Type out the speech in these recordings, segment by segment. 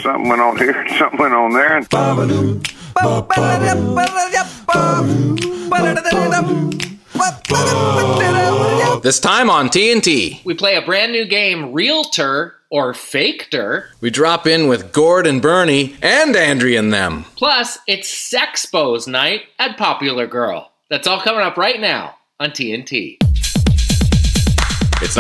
something went on here, something went on there. This time on TNT, we play a brand new game, Realtor or Faked-er. We drop in with Gord and Bernie and Andrea and them. Plus, it's Sexpos night at Popular Girl. That's all coming up right now on TNT. It's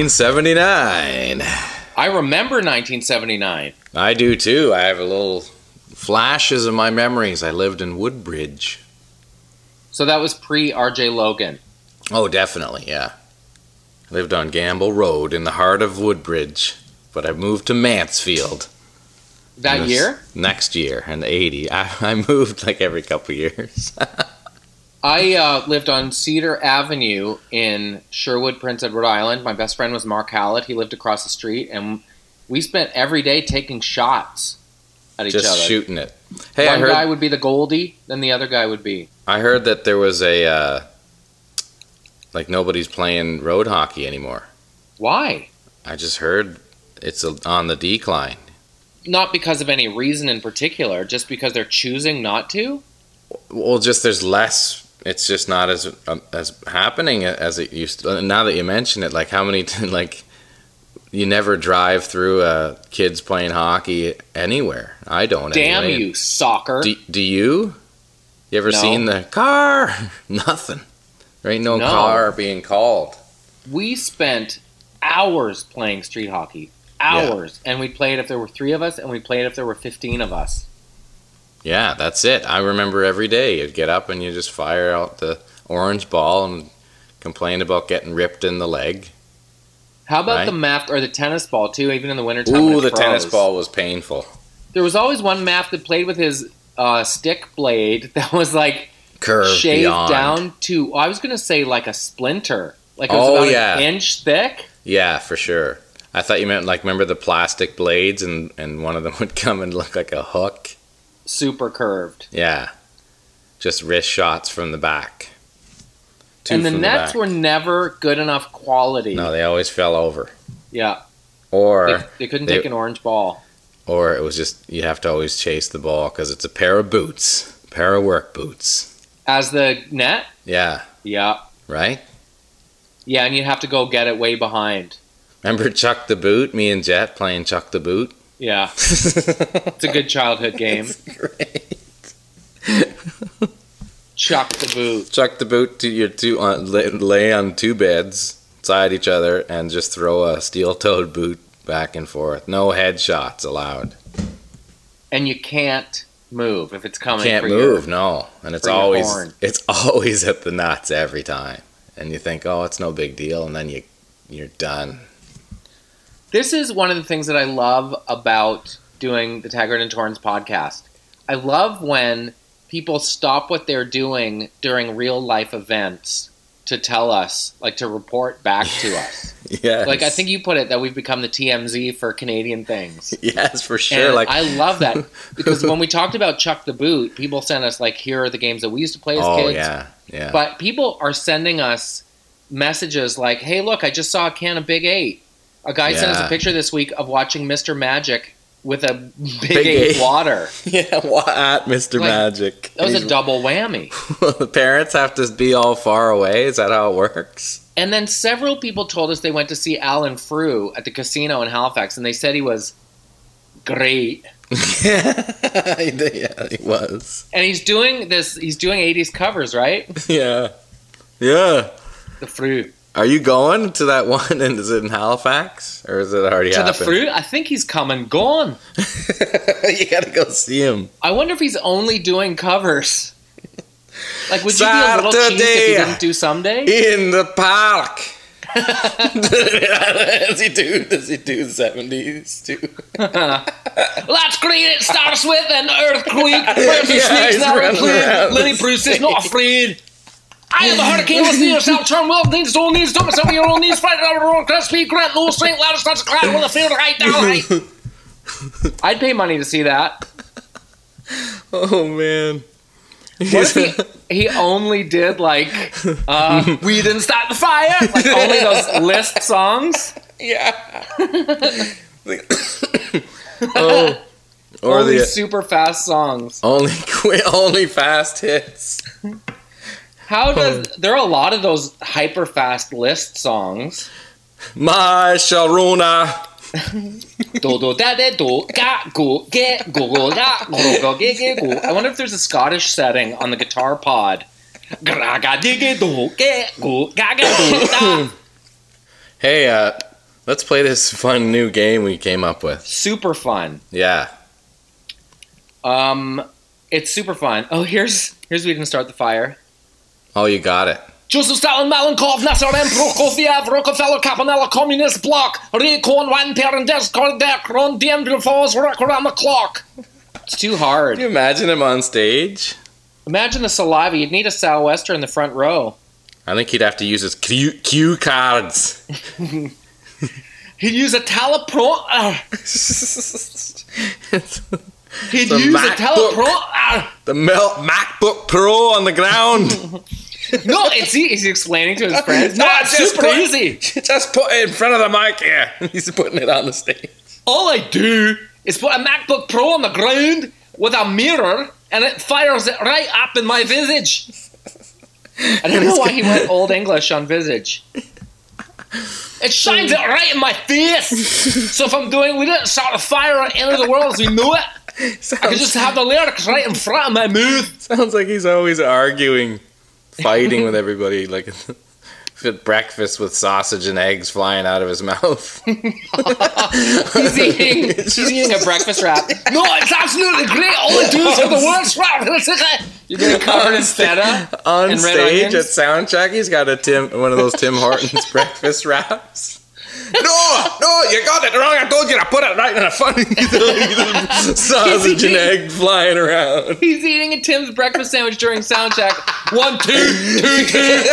1979. I remember 1979. I do too. I have a little flashes of my memories. I lived in Woodbridge. So that was pre-RJ Logan. Oh, definitely, yeah. I lived on Gamble Road in the heart of Woodbridge, but I moved to Mansfield. That year? Next year, in the 80s. I moved like every couple years. I lived on Cedar Avenue in Sherwood, Prince Edward Island. My best friend was Mark Hallett. He lived across the street, and we spent every day taking shots at each other. Just shooting it. Hey, One guy would be the Goldie, then the other guy would be... I heard that there was a... like nobody's playing road hockey anymore. Why? I just heard it's on the decline. Not because of any reason in particular, just because they're choosing not to? Well, just there's less... It's just not as happening as it used to. Now that you mention it, like how many... like you never drive through kids playing hockey anywhere. I don't. Damn anyway. you, soccer. Do you? You ever seen the car? Nothing. There ain't no car being called. We spent hours playing street hockey. Hours. Yeah. And we'd play it if there were 3 of us, and we'd play it if there were 15 of us. Yeah, that's it. I remember every day you'd get up and you just fire out the orange ball and complain about getting ripped in the leg. How about the math or the tennis ball, too, even in the wintertime? Ooh, the tennis ball was painful. There was always one math that played with his stick blade that was like curved shaved beyond. Down to, I was going to say like a splinter. Like it was about an inch thick. Yeah, for sure. I thought you meant like, remember the plastic blades and one of them would come and look like a hook? Super curved. Yeah. Just wrist shots from the back. And the nets were never good enough quality. No, they always fell over. Yeah. Or they couldn't take an orange ball. Or it was just, you have to always chase the ball because it's a pair of boots. A pair of work boots. As the net? Yeah. Yeah. Right? Yeah, and you have to go get it way behind. Remember Chuck the Boot? Me and Jet playing Chuck the Boot? Yeah. It's a good childhood game. It's great. Chuck the Boot. Chuck the Boot to your lay on 2 beds beside each other and just throw a steel-toed boot back and forth. No headshots allowed. And you can't move if it's coming. Can't move, no. And it's always at the nuts every time. And you think, oh, it's no big deal, and then you're done. This is one of the things that I love about doing the Taggart and Torrance podcast. I love when people stop what they're doing during real life events to tell us, like to report back to us. Yes. Like I think you put it that we've become the TMZ for Canadian things. Yes, for sure. And like I love that because when we talked about Chuck the Boot, people sent us like, here are the games that we used to play as kids. Oh, yeah. But people are sending us messages like, hey, look, I just saw a can of Big 8. A guy sent us a picture this week of watching Mr. Magic with a Big 8 water. Yeah, at Mr. Magic. That was a double whammy. The parents have to be all far away? Is that how it works? And then several people told us they went to see Alan Frew at the casino in Halifax, and they said he was great. Yeah, he was. And he's doing 80s covers, right? Yeah. Yeah. The Frew. Are you going to that one? And is it in Halifax? Or is it already happened? To the Frew? I think he's come and gone. You gotta go see him. I wonder if he's only doing covers. Like, would you be a little cheesed if he didn't do Someday? In the park. Does he do 70s too? That's great. It starts with an earthquake. Snakes now include. Lenny Bruce is not afraid. I am the hurricane. Let's need yourself. Turn well. Needs all needs. Don't myself your own needs. Fight it out. Wrong. Crest speed. Grant. No strength. Ladder starts to climb. When the field right down. Right. I'd pay money to see that. Oh man. What if he only did like We Didn't Start the Fire? Like only those list songs? Yeah. Oh, Or only the super fast songs. only fast hits. How does there are a lot of those hyper fast list songs? My Sharona. Do do da da do ga go get go go ga go go get get go. I wonder if there's a Scottish setting on the guitar pod. Gra ga dig do get go ga ga do da. Hey, let's play this fun new game we came up with. Super fun. Yeah. It's super fun. Oh, here's we can start the fire. Oh, you got it. Joseph Stalin, Malenkov, Nassarin, Prokofiev, Rockefeller, Campanella, Communist Bloc, Recon, Van Perendes, Kordek, Dien Falls, rock around the clock. It's too hard. Can you imagine him on stage? Imagine the saliva. You'd need a sou'wester in the front row. I think he'd have to use his cue cards. He'd use a teleprompter. He'd The use a MacBook. teleprompter. The MacBook Pro on the ground. No, he's explaining to his friends. No, it's super easy. Just put it in front of the mic here. He's putting it on the stage. All I do is put a MacBook Pro on the ground with a mirror, and it fires it right up in my visage. I don't know why he went Old English on visage. It shines it right in my face. So if I'm doing, we didn't start a fire at the end of the world as we know it. I could just have the lyrics right in front of my mouth. Sounds like he's always arguing, fighting with everybody, like at breakfast with sausage and eggs flying out of his mouth. He's eating a breakfast wrap. No, it's absolutely great. All I do is have the worst wrap. You're getting covered in feta On and red stage onions. at Soundcheck, he's got one of those Tim Hortons breakfast wraps. No, you got it wrong. I told you to put it right in a funny sausage and egg flying around. He's eating a Tim's breakfast sandwich during sound check. 1, 2, 2, 2.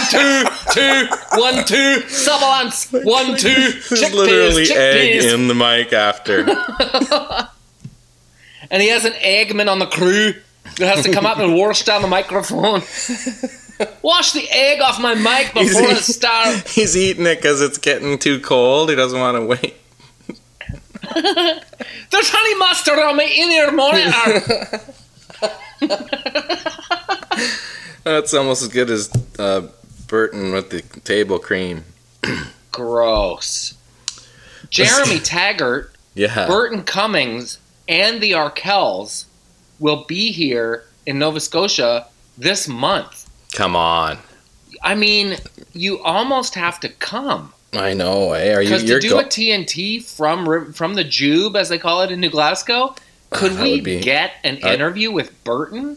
1, 2, 2. 1, 2. Subalance. 1, 2. There's literally egg Chickpeas. in the mic after. And he has an eggman on the crew that has to come up and wash down the microphone. Wash the egg off my mic before it starts. He's eating it because it's getting too cold. He doesn't want to wait. There's honey mustard on my in-ear monitor. That's almost as good as Burton with the table cream. Gross. Jeremy Taggart, Yeah. Burton Cummings, and the Arkells will be here in Nova Scotia this month. Come on. I mean, you almost have to come. I know, eh? Are you? Because to You're do a TNT from the Jube, as they call it in New Glasgow, could That we would be- get an interview with Burton?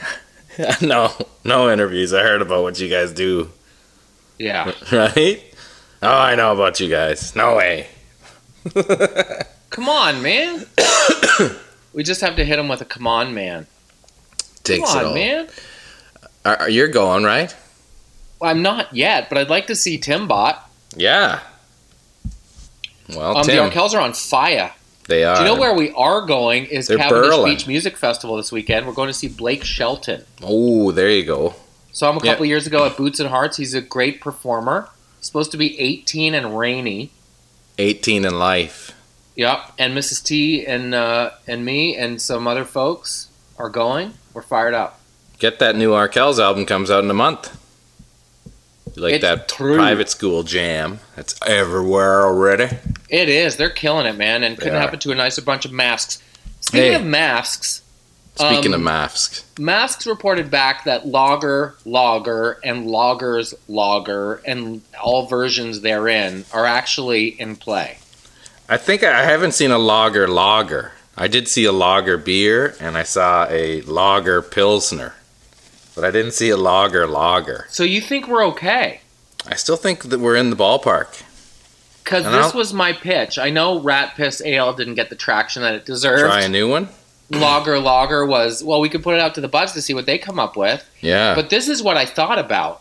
No interviews. I heard about what you guys do. Yeah. Right? Oh, I know about you guys. No way. Come on, man. We just have to hit him with a come on, man. Takes Come it on, all. man. You're going, right? Well, I'm not yet, but I'd like to see Timbot. Yeah. Well, The Tim, Arkells are on fire. they are. Do you know where we are going is They're Cavendish Berlin. Beach Music Festival this weekend. We're going to see Blake Shelton. Oh, there you go. Saw him a couple years ago at Boots and Hearts. He's a great performer. Supposed to be 18 and rainy. 18 in life. Yep. And Mrs. T and me and some other folks are going. We're fired up. Get that new Arkells album comes out in a month. You like It's that true. private school jam? That's everywhere already. It is. They're killing it, man. And couldn't are. happen to a nicer bunch of masks. Speaking Hey. of masks, Speaking of masks, Masks reported back that Logger, and Loggers, Logger, and all versions therein are actually in play. I think I haven't seen a lager. I did see a lager beer, and I saw a lager pilsner, but I didn't see a lager. So you think we're okay? I still think that we're in the ballpark. Because And this I'll- was my pitch. I know Rat Piss Ale didn't get the traction that it deserved. Try a new one. Lager was, well, we could put it out to the buds to see what they come up with. Yeah. But this is what I thought about.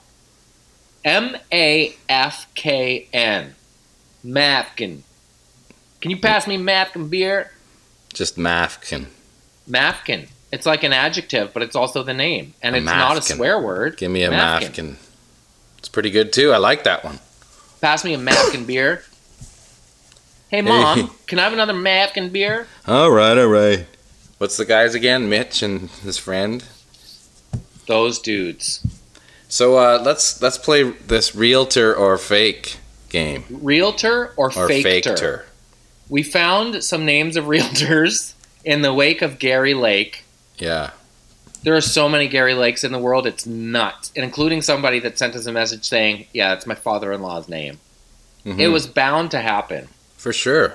MAFKN. Mafkin. Can you pass me Mafkin beer? Just Mafkin. Mafkin. It's like an adjective, but it's also the name. And A it's not a Mafkin. swear word. Give me a Mafkin. It's pretty good too. I like that one. Pass me a Mafkin beer. Hey, Mom, can I have another Mafkin beer? All right. What's the guys again? Mitch and his friend. Those dudes. So let's play this realtor or fake game. Realtor or fakter? Fakter. We found some names of realtors in the wake of Gary Lake. Yeah. There are so many Gary Lakes in the world, it's nuts. And including somebody that sent us a message saying, yeah, that's my father-in-law's name. Mm-hmm. It was bound to happen. For sure.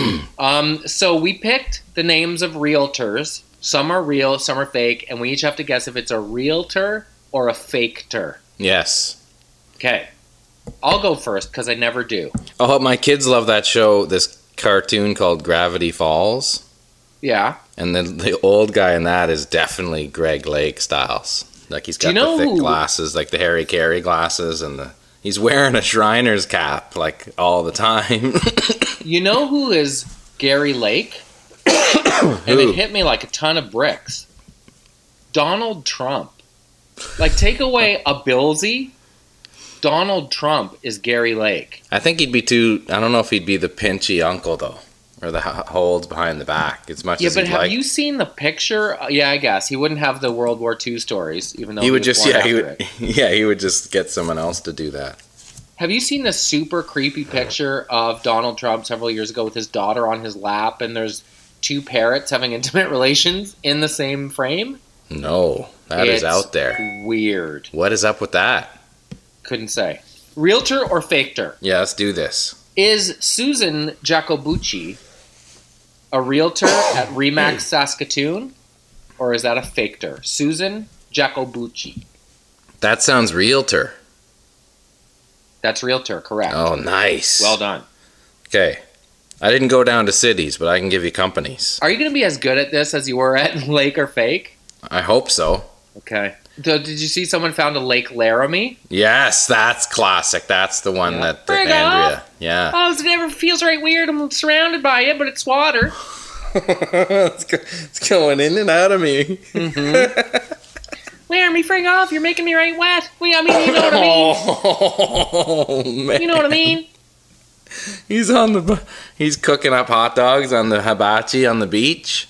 So we picked the names of realtors. Some are real, some are fake, and we each have to guess if it's a realtor or a fakter. Yes. Okay. I'll go first because I never do. Oh, my kids love that show, this cartoon called Gravity Falls. Yeah. And then the old guy in that is definitely Greg Lake styles. Like he's got the thick glasses, like the Harry Carey glasses, and he's wearing a Shriner's cap like all the time. You know who is Gary Lake? And it hit me like a ton of bricks. Donald Trump. Like, take away a Billsy, Donald Trump is Gary Lake. I think he'd be I don't know if he'd be the pinchy uncle, though. Or the holds behind the back, as much as he'd like. Yeah, but have you seen the picture? Yeah, I guess. He wouldn't have the World War II stories, even though he would just, he would just get someone else to do that. Have you seen the super creepy picture of Donald Trump several years ago with his daughter on his lap, and there's two parrots having intimate relations in the same frame? No, that is out there. Weird. What is up with that? Couldn't say. Realtor or fakter? Yeah, let's do this. Is Susan Jacobucci a realtor at Remax Saskatoon, or is that a fakter? Susan Jacobucci. That sounds realtor. That's realtor, correct. Oh, nice. Well done. Okay. I didn't go down to cities, but I can give you companies. Are you going to be as good at this as you were at Lake or Fake? I hope so. Okay. Did you see someone found a Lake Laramie? Yes, that's classic. That's the one that Andrea. Off. Yeah. Oh, it never feels right weird. I'm surrounded by it, but it's water. It's going in and out of me. Mm-hmm. Laramie, frig off. You're making me right wet. You know what I mean? Oh, man. You know what I mean? He's cooking up hot dogs on the hibachi on the beach.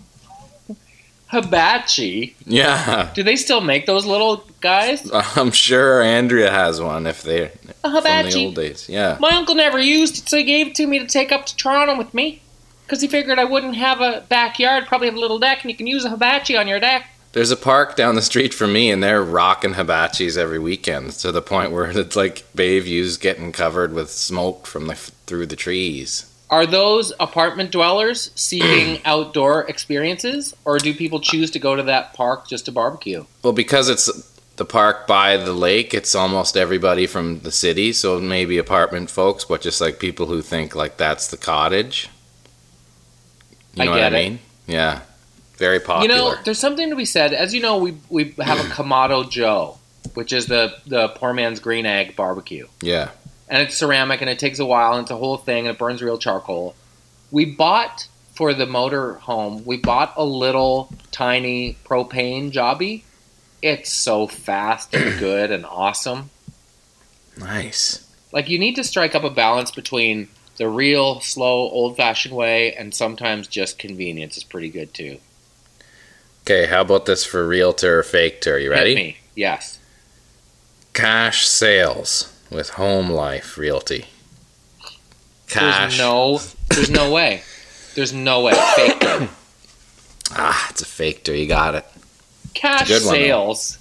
Hibachi? Yeah. Do they still make those little guys? I'm sure Andrea has one if they're a hibachi. From the old days. Yeah. My uncle never used it, so he gave it to me to take up to Toronto with me. Because he figured I wouldn't have a backyard, probably have a little deck, and you can use a hibachi on your deck. There's a park down the street from me, and they're rocking hibachis every weekend to the point where it's like Bayview's getting covered with smoke from through the trees. Are those apartment dwellers seeking outdoor experiences, or do people choose to go to that park just to barbecue? Well, because it's the park by the lake, it's almost everybody from the city, so maybe apartment folks, but just like people who think like that's the cottage. You know what I mean? Yeah. Very popular. You know, there's something to be said. As you know, we have a Kamado Joe, which is the poor man's green egg barbecue. Yeah. And it's ceramic, and it takes a while, and it's a whole thing, and it burns real charcoal. We bought, for the motor home, a little tiny propane jobby. It's so fast and good and awesome. Nice. Like, you need to strike up a balance between the real, slow, old-fashioned way, and sometimes just convenience is pretty good, too. Okay, how about this for realtor or fakter? You ready? Hit me. Yes. Cash sales with Home Life Realty. Cash. There's no way. There's no way. Fakter. It's a fakter. You got it. Cash sales.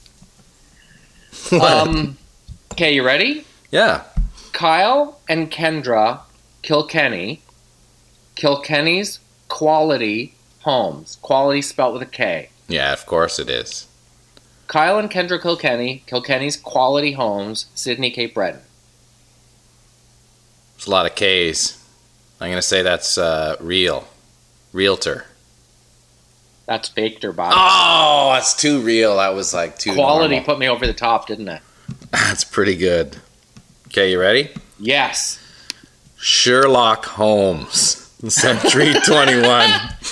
Okay, you ready? Yeah. Kyle and Kendra Kilkenny. Kilkenny's Quality Homes. Quality spelled with a K. Yeah, of course it is. Kyle and Kendra Kilkenny. Kilkenny's Quality Homes. Sydney, Cape Breton. It's a lot of K's. I'm going to say that's realtor. That's fakter, Bob. Oh, that's too real. That was like too Quality normal. put me over the top, didn't it? That's pretty good. Okay, you ready? Yes. Sherlock Holmes. Century 21.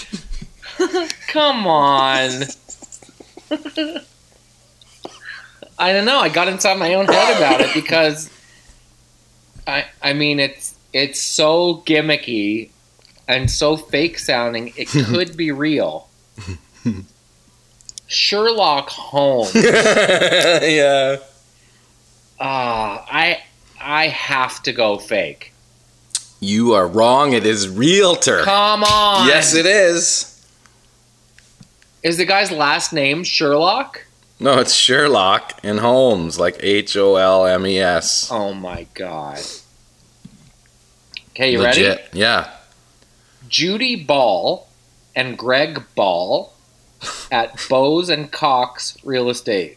Come on. I don't know. I got inside my own head about it because I mean it's so gimmicky and so fake sounding. It could be real. Sherlock Holmes. Yeah. I have to go fake. You are wrong. It is realtor. Come on. Yes, it is. Is the guy's last name Sherlock? No, it's Sherlock and Holmes, like Holmes. Oh my god. Okay, you Legit. ready? Yeah. Judy Ball and Greg Ball at Bose and Cox Real Estate.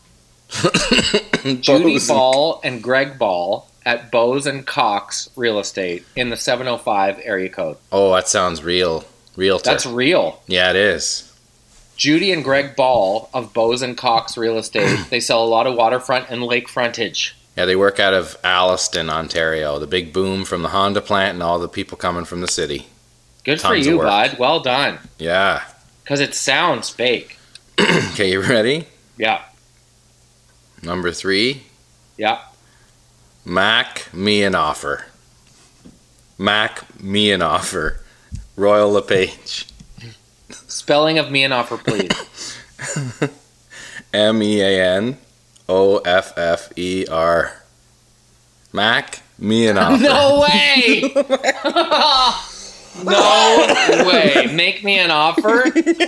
Judy Ball and Greg Ball at Bose and Cox Real Estate in the 705 area code. Oh, that sounds real. Realtor. That's real. Yeah, it is. Judy and Greg Ball of Bose and Cox Real Estate. They sell a lot of waterfront and lake frontage. Yeah, they work out of Alliston, Ontario. The big boom from the Honda plant and all the people coming from the city. Good for Tons of you, work. bud. Well done. Yeah. Because it sounds fake. Okay, you ready? Yeah. Number 3. Yeah. Mac me an offer. Mac me an offer. Royal LePage. Spelling of me an offer, please. MEANOFFER. Mac me an offer. No way! No way. Make me an offer?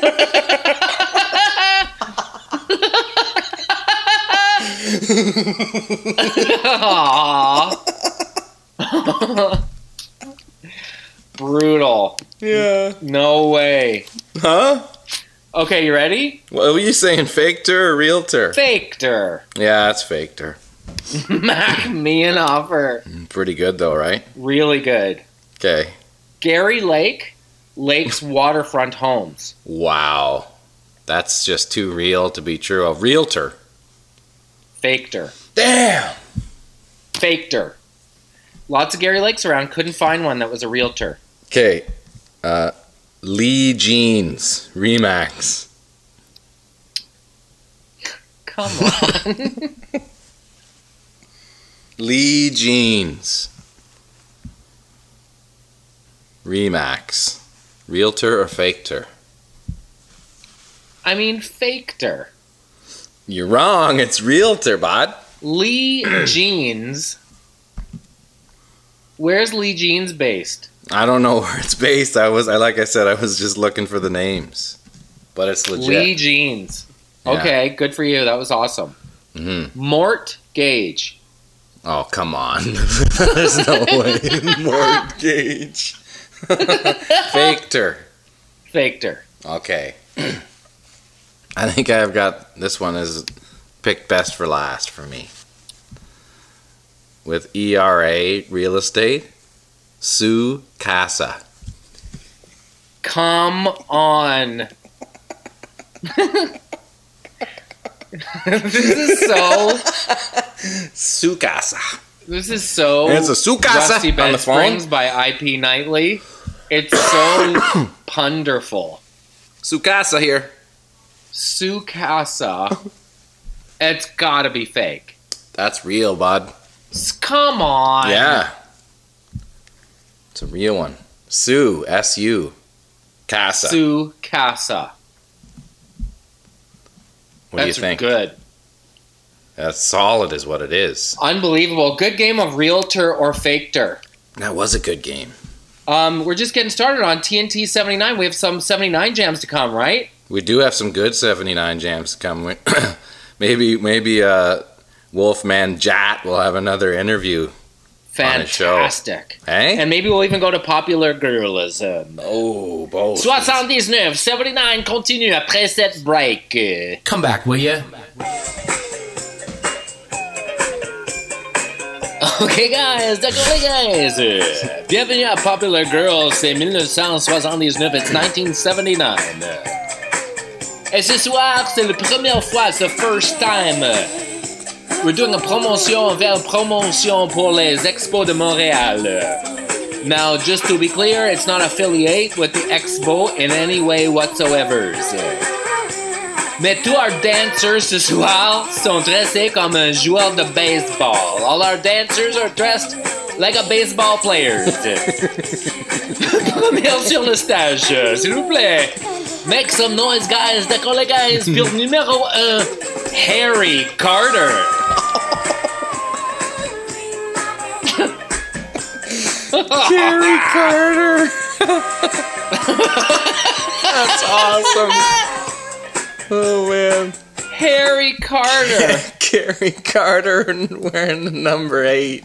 Brutal. Yeah. No way. Huh? Okay, you ready? What were you saying, faked her or realtor? Faked her. Yeah, it's faked her. Mac me an offer. Pretty good though, right? Really good. Okay. Gary Lake, Lake's Waterfront Homes. Wow. That's just too real to be true. A realtor. Faked her. Damn. Faked her. Lots of Gary Lakes around. Couldn't find one that was a realtor. Okay. Lee Jeans. Remax. Come on. Lee Jeans. Remax. Realtor or faked her? I mean, faked her. You're wrong. It's realtor, bud. Lee Jeans. Where's Lee Jeans based? I don't know where it's based. Like I said, I was just looking for the names. But it's legit. Lee Jeans. Yeah. Okay, good for you. That was awesome. Mm-hmm. Mort Gage. Oh, come on. There's no way. Mortgage. Faked her. Faked her. Okay. I think I've got this one is picked best for last for me. With ERA Real Estate, Sue Casa. Come on. This is so It's a Sue Casa Rusty on Bed the phone. Springs by IP Nightly. It's so punderful. Sue Casa here. Sue Casa. It's gotta be fake. That's real, bud. Come on. Yeah. It's a real one. Sue, S-U. Casa. Sue Casa. What do you That's think? good. That's solid is what it is. Unbelievable. Good game of realtor or faked her. That was a good game. We're just getting started on TNT 79. We have some 79 jams to come, right? We do have some good 79 jams to come. maybe Wolfman Jat will have another interview on his show. Fantastic. Hey? And maybe we'll even go to Popular Girlism. Oh, both. 79, 79 continue après cette break. Come back, will ya? Ok guys, d'accord les guys. Bienvenue à Popular Girls, c'est 1979, it's 1979. Et ce soir, c'est la première fois, it's the first time. We're doing a promotion, on fait une promotion pour les Expos de Montréal. Now, just to be clear, it's not affiliate with the Expo in any way whatsoever. Mais tous our dancers ce soir sont dressés comme un joueur de baseball. All our dancers are dressed like a baseball player. Première sur le stage, s'il vous plaît. Make some noise, guys. D'accord, les guys. Puis numéro 1, Harry Carter. Harry Carter. That's awesome. Oh man. Harry Carter. Harry Carter wearing the number 8.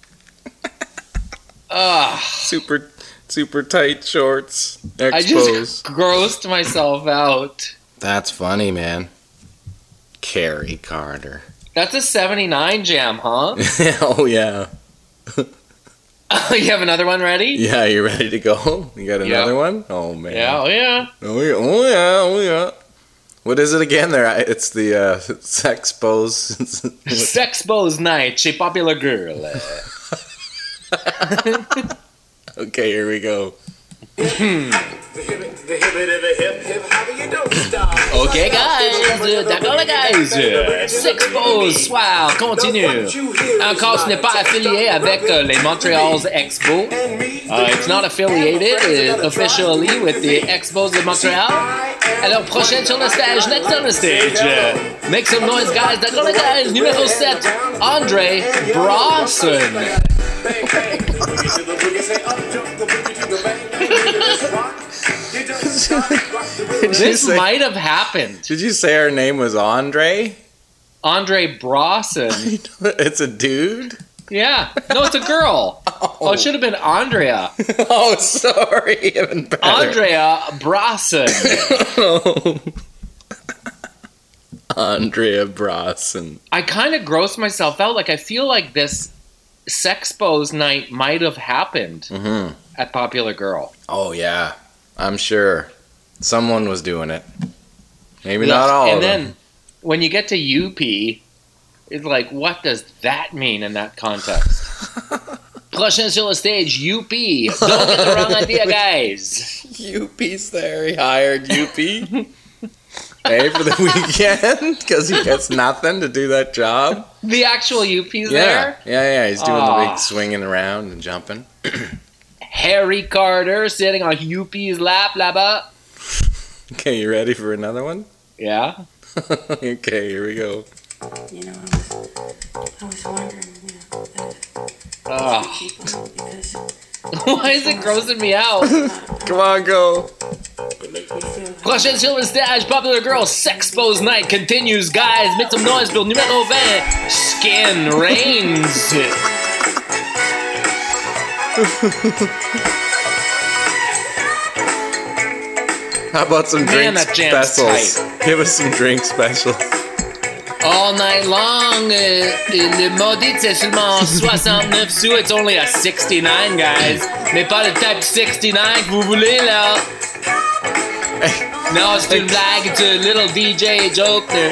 Super tight shorts. Exposed. I just grossed myself out. That's funny, man. Harry Carter. That's a 79 jam, huh? Oh yeah. You have another one ready? Yeah, you ready to go? You got another one? Oh man. Yeah, oh yeah. Oh yeah, oh yeah, oh yeah. What is it again there? It's the Sexpos. Sexpos night chez Popular Girl. Okay, here we go. Ok guys, d'accord les guys. Sexpos soir continue. Encore ce n'est pas affilié avec les Montreal's Expo. It's not affiliated officially with the Expos de Montreal. Alors prochaine sur le stage, next on the stage. Make some noise guys, d'accord les guys. Numéro 7, Andre Bronson. This might have happened. Did you say her name was Andre? Andre Bronson. It's a dude? Yeah. No, it's a girl. Oh, it should have been Andrea. Oh, sorry. Even better. Andrea Bronson. Oh. Andrea Bronson. I kind of grossed myself out. Like, I feel like this Sexpos night might have happened at Popular Girl. Oh, yeah. I'm sure. Someone was doing it. Maybe not all of them. And then when you get to UP, it's like, what does that mean in that context? Prochain sur le stage, UP. Don't get the wrong idea, guys. UP's there. He hired UP. Hey, for the weekend? Because he gets nothing to do that job. The actual UP's there? Yeah. He's doing the big swinging around and jumping. Harry Carter sitting on UP's lap, là-bas. Okay, you ready for another one? Yeah. Okay, here we go. You know, I was wondering, because why is it grossing me out? Come on, go. it makes me feel Prochaine sur le stage, Popular Girl Sexpos night continues. Guys, make some noise pour numéro 20, Skin Reigns. How about some drink that jam's specials? Give us some drink specials. All night long, le maudit c'est seulement 69 sous. It's only a 69, guys. Mais pas le type 69 que vous voulez, là. No, c'est une blague. It's a little DJ joke there.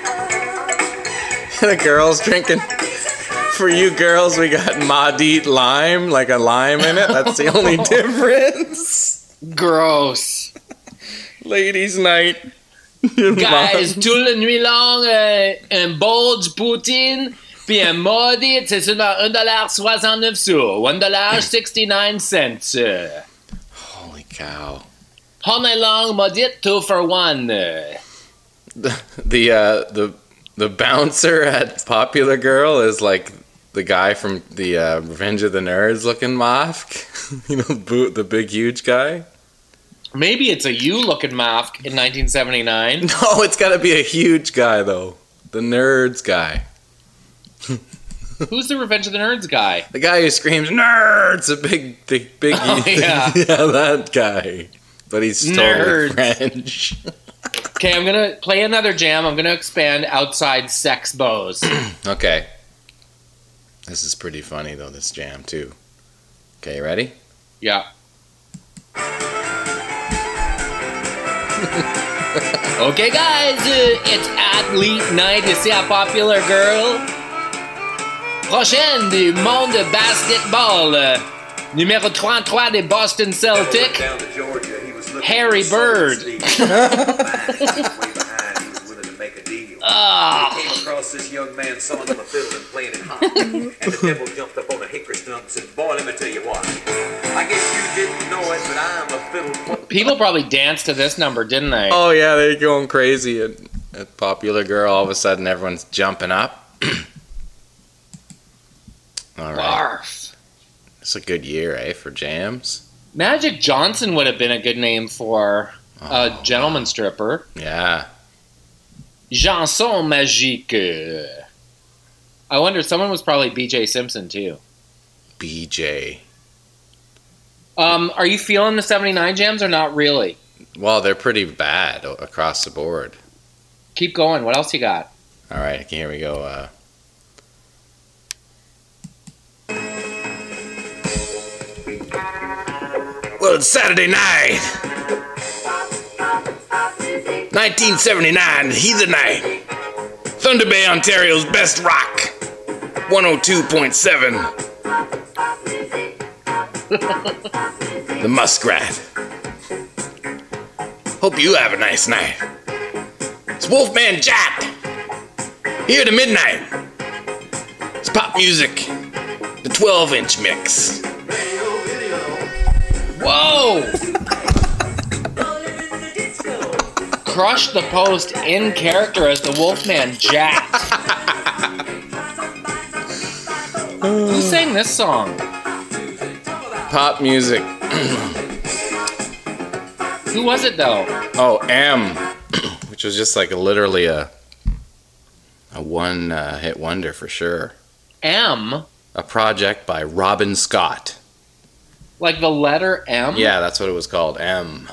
The girls drinking. For you girls, we got Maudit lime, like a lime in it. That's the only difference. Gross. Ladies' night. Guys, toute la nuit longue, un bol de poutine, puis un maudit, c'est seulement $1.69 sous. $1.69. Holy cow. All night long, maudit, 2 for 1. The bouncer at Popular Girl is like the guy from the Revenge of the Nerds looking Mafk. You know, the big huge guy. Maybe it's a you-looking Mafk in 1979. No, it's got to be a huge guy though. The Nerds guy. Who's the Revenge of the Nerds guy? The guy who screams "Nerds!" A big. Oh, yeah. Yeah, that guy. But he's totally Nerds. French. Okay, I'm gonna play another jam. I'm gonna expand outside Sexpos. Okay. This is pretty funny though. This jam too. Okay, ready? Yeah. Okay, guys, it's Athlete Night ici à Popular Girl. Prochaine du monde de basketball. Numéro 33 des Boston Celtics, Harry Bird. Came across this young man sawing on the fiddle and playing it hot. And the devil jumped up on a hickory stump and said, boy, let me tell you what. I guess you didn't know it, but I'm a fiddle. People probably danced to this number, didn't they? Oh yeah, they're going crazy. A Popular Girl. All of a sudden, everyone's jumping up. All right. Barf. It's a good year, for jams. Magic Johnson would have been a good name for a gentleman stripper. Yeah. Chanson magique. I wonder, someone was probably BJ Simpson too. BJ. Are you feeling the 79 jams or not really? Well, they're pretty bad across the board. Keep going. What else you got? All right, here we go. Well, it's Saturday night. 1979, Heathen Night. Thunder Bay, Ontario's best rock. 102.7. The Muskrat. Hope you have a nice night. It's Wolfman Jack. Here to midnight. It's pop music. The 12-inch mix. Whoa! Crushed the post in character as the Wolfman Jack. Who sang this song? Pop music. Who was it though? Oh, M, which was just like literally a one-hit wonder for sure. M? A project by Robin Scott. Like the letter M? Yeah, that's what it was called, M.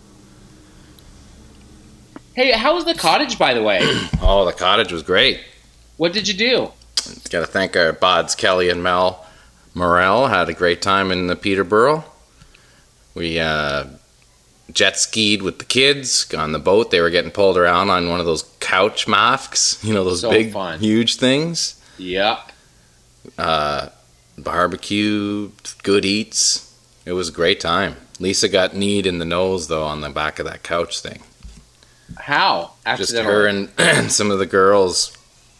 Hey, how was the cottage, by the way? Oh, the cottage was great. What did you do? Got to thank our bods, Kelly and Mel Morell. Had a great time in the Peterborough. We jet skied with the kids on the boat. They were getting pulled around on one of those couch masks. You know, those So big, fun. huge things. Yep. Barbecue, good eats. It was a great time. Lisa got kneed in the nose, though, on the back of that couch thing. How? Just her and some of the girls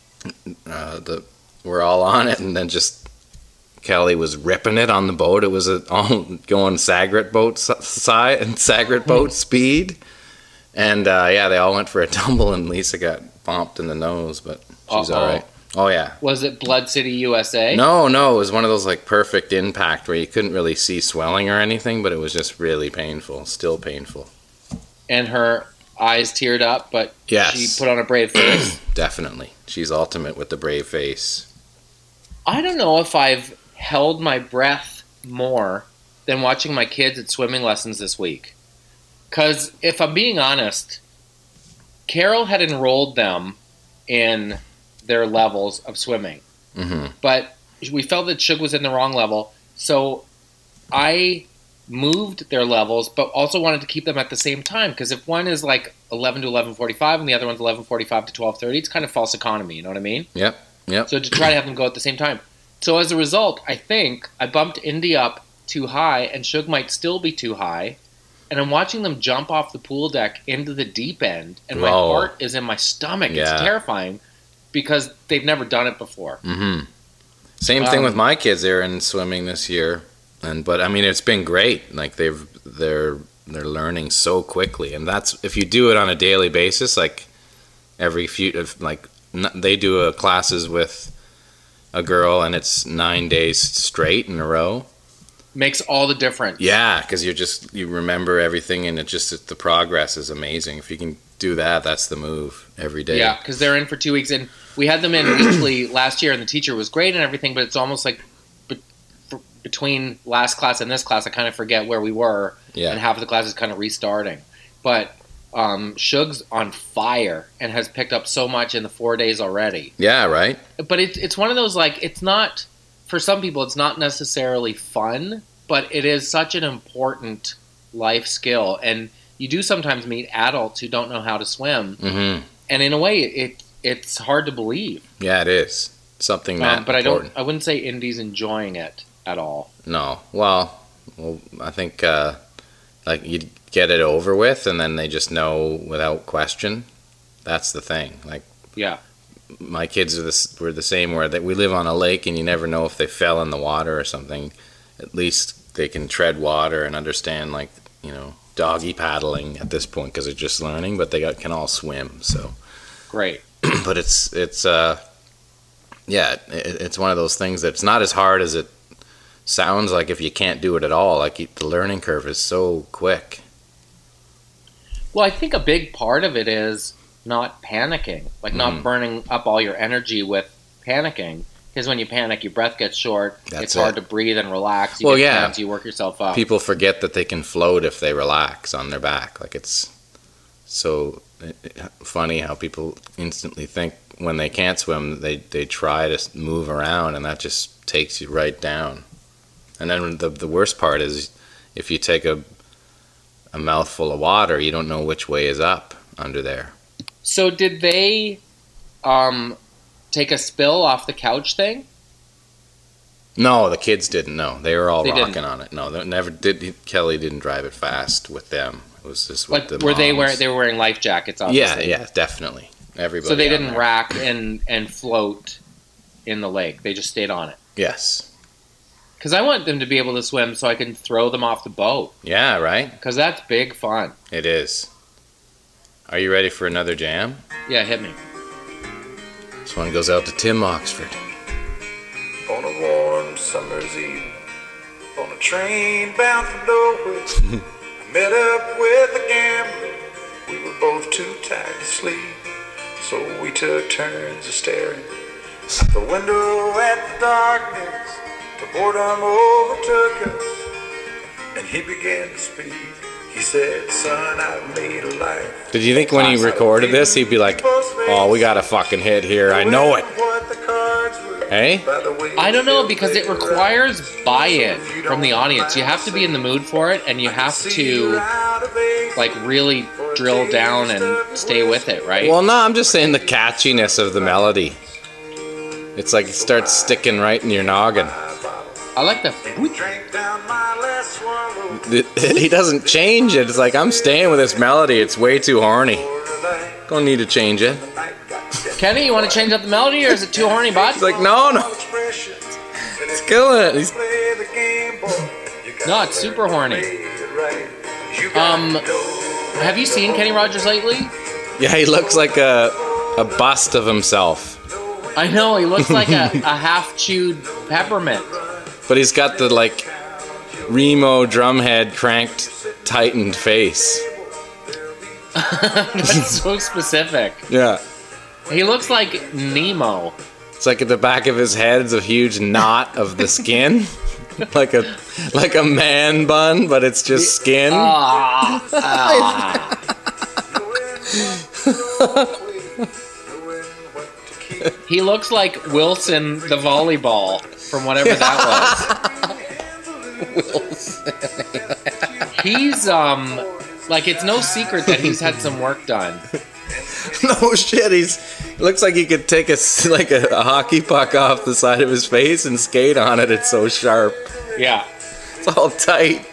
were all on it, and then just Kelly was ripping it on the boat. It was all going Sagret boat side and Sagret boat speed, and yeah, they all went for a tumble, and Lisa got bumped in the nose, but she's all right. Oh yeah. Was it Blood City, USA? No, it was one of those like perfect impact where you couldn't really see swelling or anything, but it was just really painful, still painful. And her eyes teared up, but Yes. she put on a brave face. Definitely. She's ultimate with the brave face. I don't know if I've held my breath more than watching my kids at swimming lessons this week. Because if I'm being honest, Carol had enrolled them in their levels of swimming. Mm-hmm. But we felt that Shug was in the wrong level, so I moved their levels, but also wanted to keep them at the same time, because if one is like 11 to 11:45 and the other one's 11:45 to 12:30, it's kind of false economy, you know what I mean? Yep. So to try to have them go at the same time. So as a result, I think I bumped Indy up too high, and Shug might still be too high, and I'm watching them jump off the pool deck into the deep end, and my Whoa. heart is in my stomach. Yeah. It's terrifying, because they've never done it before. Mm-hmm. Same thing with my kids. They're in swimming this year, but I mean, it's been great. Like they're learning so quickly, and that's if you do it on a daily basis. Like they do classes with a girl, and it's 9 days straight in a row. Makes all the difference. Yeah, because you remember everything, and the progress is amazing. If you can do that, that's the move every day. Yeah, because they're in for 2 weeks, and we had them in weekly last year, and the teacher was great and everything, but it's almost like between last class and this class, I kind of forget where we were, Yeah. and half of the class is kind of restarting. But Shug's on fire and has picked up so much in the 4 days already. Yeah, right? But it's one of those, like, it's not, for some people, it's not necessarily fun, but it is such an important life skill. And you do sometimes meet adults who don't know how to swim. Mm-hmm. And in a way, it's hard to believe. Yeah, it is. Something that But important. I wouldn't say Indy's enjoying it at all. No. Well, I think like you get it over with, and then they just know without question. That's the thing. Like Yeah. my kids were the same, where that we live on a lake, and you never know if they fell in the water or something. At least they can tread water and understand, like, doggy paddling at this point because they're just learning, but they can all swim. So, Great. but it's one of those things that's not as hard as it sounds like if you can't do it at all. Like the learning curve is so quick. Well, I think a big part of it is not panicking, like not burning up all your energy with panicking. Because when you panic, your breath gets short. It's hard to breathe and relax. You get tense, you work yourself up. People forget that they can float if they relax on their back. Like it's so funny how people instantly think when they can't swim, they try to move around, and that just takes you right down. And then the worst part is if you take a mouthful of water, you don't know which way is up under there. So did they take a spill off the couch thing? No, the kids didn't. No, they were all rocking didn't. on it. No, they never did. Kelly didn't drive it fast with them. It was just with the were they moms. they were wearing life jackets? Obviously. Yeah, definitely. Everybody. So they on didn't there. rack and float in the lake. They just stayed on it. Yes. Because I want them to be able to swim so I can throw them off the boat. Yeah, right. Because that's big fun. It is. Are you ready for another jam? Yeah, hit me. This one goes out to Tim Oxford. On a warm summer's eve, on a train bound for nowhere, I met up with a gambler. We were both too tired to sleep, so we took turns of staring out the window at the darkness. The boredom overtook us, and he began to speak. He said, "Son, I've made a life." Did you think when he recorded this, he'd be like, "Oh, we got a fucking hit here. I know it." Hey? I don't know, because it requires buy-in from the audience. You have to be in the mood for it, and you have to like really drill down and stay with it, right? Well, no, I'm just saying the catchiness of the melody. It's like it starts sticking right in your noggin. I like the. He doesn't change it. It's like, I'm staying with this melody. It's way too horny. Don't need to change it. Kenny, you want to change up the melody, or is it too horny, bud? It's like, no. It's killing it. No, it's super horny. Have you seen Kenny Rogers lately? Yeah, he looks like a bust of himself. I know, he looks like a half-chewed peppermint. But he's got the, like, Remo drumhead cranked, tightened face. That's so specific. Yeah. He looks like Nemo. It's like at the back of his head is a huge knot of the skin. like a man bun, but it's just skin. He looks like Wilson the volleyball from whatever that was. He's like, it's no secret that he's had some work done. No shit, looks like he could take a hockey puck off the side of his face and skate on it. It's so sharp. Yeah. It's all tight.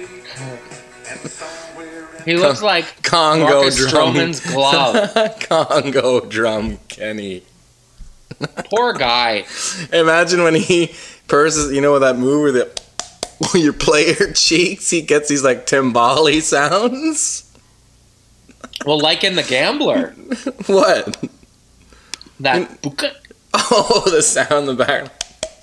He looks like Congo Marcus drum. Stroman's glove. Congo drum Kenny. Poor guy. Imagine when he purses, you know that move where you play your cheeks, he gets these like timbali sounds. Well, like in The Gambler. What? That buka. Oh, the sound in the back.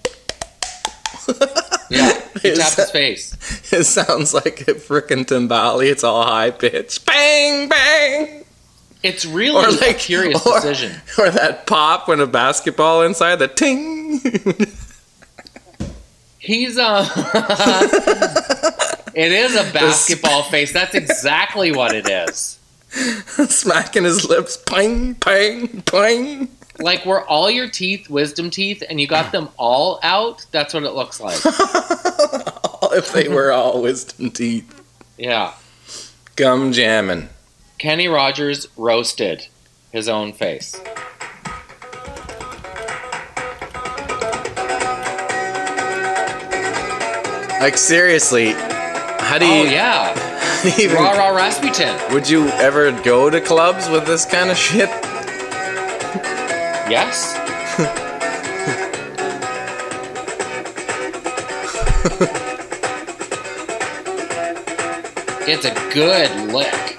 Yeah, he tapped his face. It sounds like a frickin' timbali. It's all high pitched. Bang, bang. It's really a curious decision. Or that pop when a basketball inside, the ting. He's it is a basketball face. That's exactly what it is. Smacking his lips, pang, pang, pang. Like, were all your teeth wisdom teeth and you got them all out? That's what it looks like. If they were all wisdom teeth. Yeah. Gum jamming. Kenny Rogers roasted his own face. Like, seriously, how do you... Oh, yeah. even, Rah-rah Rasputin. Would you ever go to clubs with this kind of shit? Yes. It's a good lick.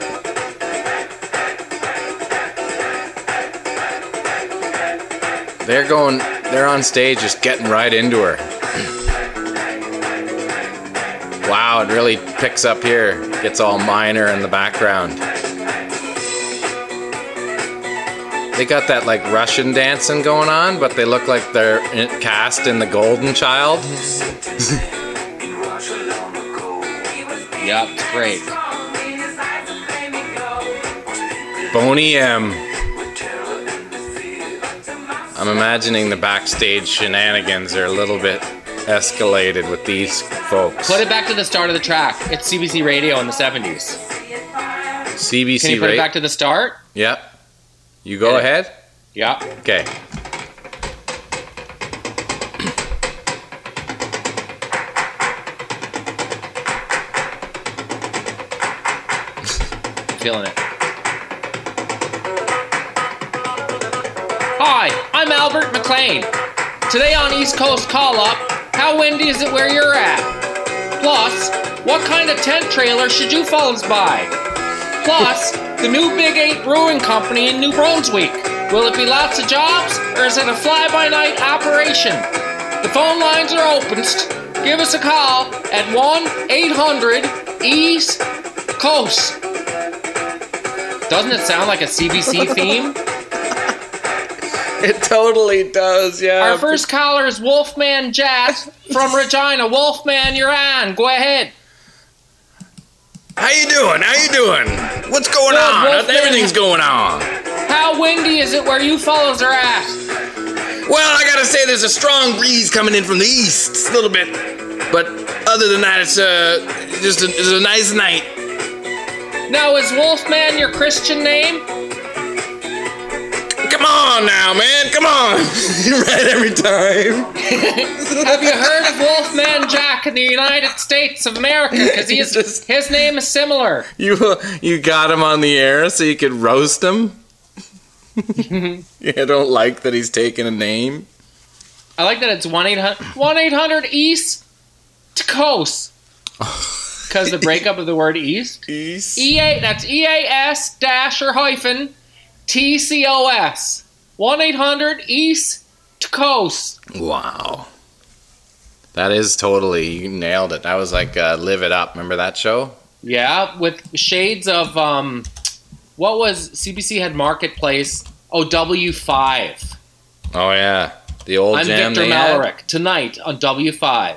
They're on stage just getting right into her. Wow, it really picks up here. Gets all minor in the background. They got that like Russian dancing going on, but they look like they're cast in The Golden Child. Yep, it's great. Boney M. I'm imagining the backstage shenanigans are a little bit escalated with these folks. Put it back to the start of the track. It's CBC Radio in the 70s. CBC Can you put it back to the start? Yep. You go ahead? Yep. Okay. Feeling it. Hi, I'm Albert McLean. Today on East Coast Call Up, how windy is it where you're at? Plus, what kind of tent trailer should you fellas buy? Plus, the new Big 8 Brewing Company in New Brunswick. Will it be lots of jobs, or is it a fly-by-night operation? The phone lines are open. Give us a call at 1-800-EAST-COAST. Doesn't it sound like a CBC theme? It totally does, yeah. Our first caller is Wolfman Jack from Regina. Wolfman, you're on. Go ahead. How you doing? What's going on? Wolfman. Everything's going on. How windy is it where you fellas are at? Well, I gotta say there's a strong breeze coming in from the east. It's a little bit. But other than that, it's it's a nice night. Now, is Wolfman your Christian name? Come on now, man. Come on. You're right every time. Have you heard of Wolfman Jack in the United States of America? Because his name is similar. You got him on the air so you could roast him? You don't like that he's taking a name? I like that it's 1-800-EAST-COAST. Because the breakup of the word East. East. That's EAS dash or hyphen TCOS. 1-800-EAST-COAST. Wow. That is totally, you nailed it. That was like Live It Up. Remember that show? Yeah, with shades of, what was, CBC had Marketplace, W5. Oh, yeah. The old I'm jam Victor they had? Malarick, tonight on W5.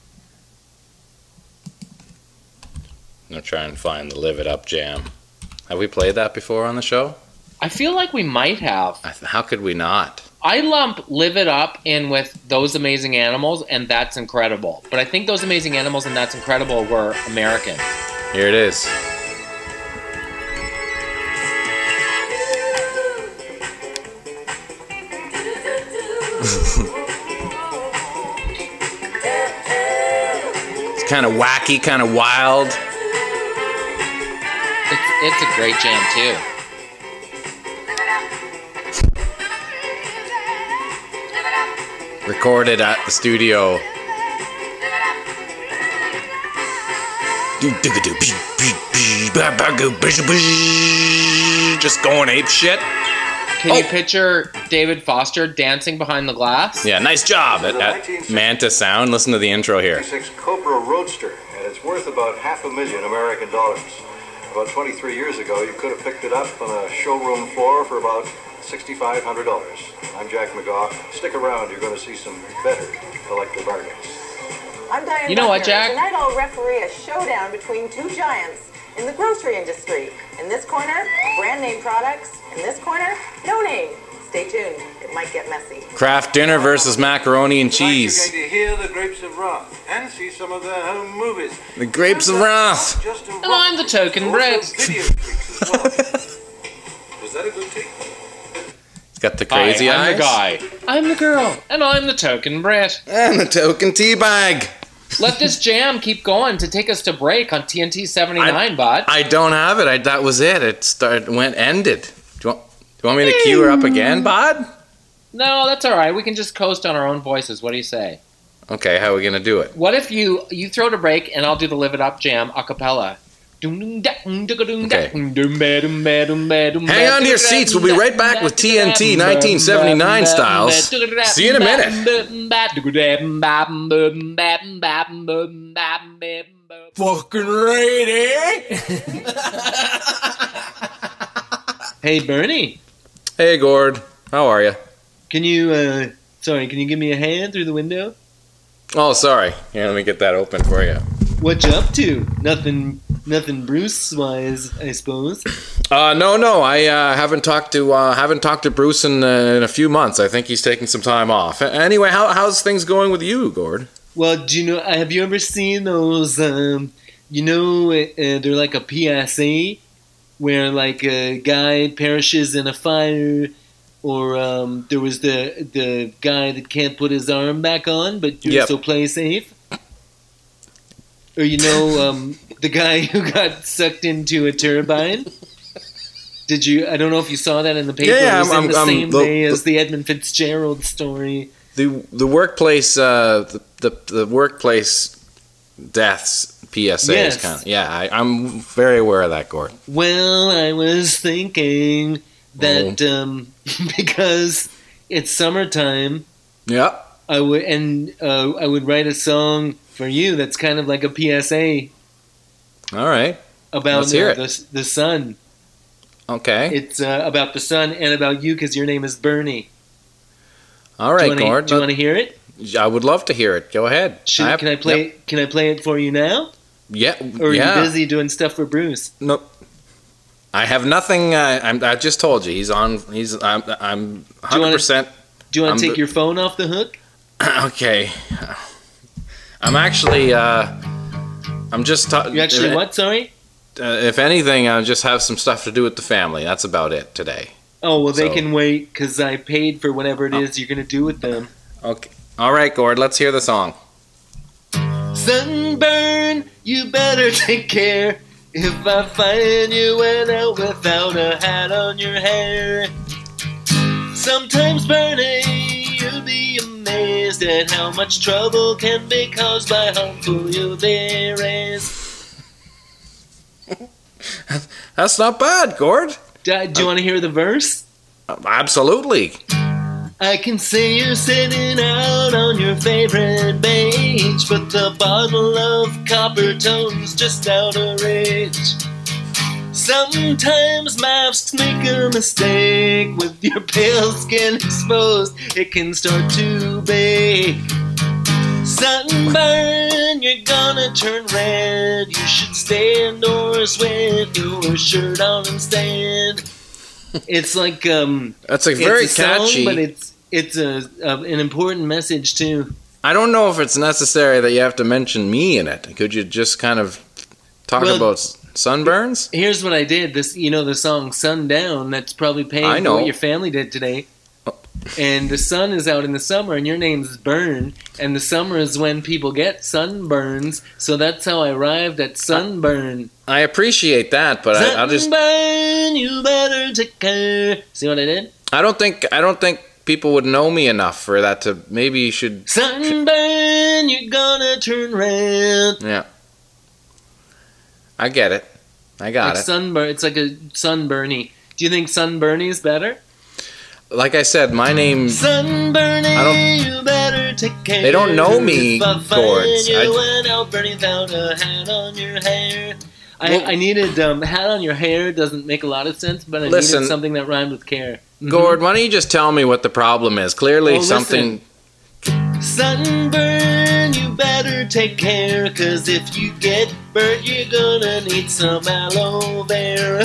I'm going to try and find the Live It Up jam. Have we played that before on the show? I feel like we might have. How could we not? I lump Live It Up in with Those Amazing Animals and That's Incredible. But I think Those Amazing Animals and That's Incredible were American. Here it is. It's kind of wacky, kind of wild. It's a great jam, too. Recorded at the studio. Just going ape shit. Can you picture David Foster dancing behind the glass? Yeah, nice job at Manta Sound. Listen to the intro here. 6 Cobra Roadster, and it's worth about $500,000 American dollars. About 23 years ago, you could have picked it up on a showroom floor for about $6,500. I'm Jack McGaw. Stick around, you're going to see some better collector bargains. I'm Diane You know what, Buckner, Jack? and tonight I'll referee a showdown between two giants in the grocery industry. In this corner, brand name products. In this corner, no name. Stay tuned. It might get messy. Kraft dinner versus macaroni and cheese. You're going to hear the Grapes of Wrath and see some of their home movies. The Grapes of Wrath. And I'm the token Brit. Video freaks as well. Was that a good take? It's got the crazy I'm eyes. the guy. I'm the girl. And I'm the token Brit. And the token teabag. Let this jam keep going to take us to break on TNT 79, bud. I don't have it. That was it. It ended. Do you want me to cue her up again, bud? No, that's all right. We can just coast on our own voices. What do you say? Okay, how are we going to do it? What if you throw to break and I'll do the Live It Up jam a cappella? Hang on to your seats. We'll be right back with TNT 1979 styles. See you in a minute. Fucking ready? Hey, Bernie. Hey, Gord. How are you? Can you give me a hand through the window? Oh, sorry. Here, let me get that open for you. What you up to? Nothing Bruce-wise, I suppose. No. I haven't talked to Bruce in a few months. I think he's taking some time off. Anyway, how's things going with you, Gord? Well, do you know? Have you ever seen those? They're like a PSA, where like a guy perishes in a fire, or there was the guy that can't put his arm back on, but so play safe. Or the guy who got sucked into a turbine. Did you? I don't know if you saw that in the paper. Yeah, it was in the same day as the Edmund Fitzgerald story. The workplace the workplace deaths PSA is kind of I'm very aware of that, Gord. Well, I was thinking that because it's summertime, I would write a song for you that's kind of like a PSA. All right. About Let's hear it. The sun. Okay. It's about the sun and about you because your name is Bernie. All right, Gord. Do you want to hear it? I would love to hear it. Go ahead. Can I play it for you now? Yeah. Or are you busy doing stuff for Bruce? Nope. I have nothing. I just told you I'm 100%. Do you want to take your phone off the hook? Okay. I'm actually. I'm just. You actually what? Sorry. If anything, I just have some stuff to do with the family. That's about it today. Oh well, they can wait because I paid for whatever it is you're gonna do with them. Okay. All right, Gord. Let's hear the song. Sunburn, you better take care. If I find you went out without a hat on your hair. Sometimes, Bernie, you'll be amazed at how much trouble can be caused by harmful UV rays. That's not bad, Gord. Do you want to hear the verse? Absolutely. I can see you sitting out on your favorite beach, but the bottle of copper tone's just out of reach. Sometimes masks make a mistake. With your pale skin exposed, it can start to bake. Sunburn, you're gonna turn red. You should stay indoors with your shirt on instead. It's like that's like very catchy, song, but it's an important message too. I don't know if it's necessary that you have to mention me in it. Could you just kind of talk about sunburns? Here's what I did. The song "Sundown." That's probably paying for what your family did today. And the sun is out in the summer, and your name's Burn, and the summer is when people get sunburns. So that's how I arrived at sunburn. I appreciate that, but I'll just sunburn. You better take care. See what I did? I don't think people would know me enough for that to. Maybe you should sunburn. You're gonna turn red. Yeah, I get it. I got it. Sunburn. It's like a sunburny. Do you think sunburny is better? Like I said, my name. Sunburny, you better take care. They don't know me, Gord. I needed hat on your hair. Doesn't make a lot of sense, but I needed something that rhymed with care. Mm-hmm. Gord, why don't you just tell me what the problem is? Clearly, something. Sunburn, you better take care, 'cause if you get burnt, you're gonna need some aloe vera.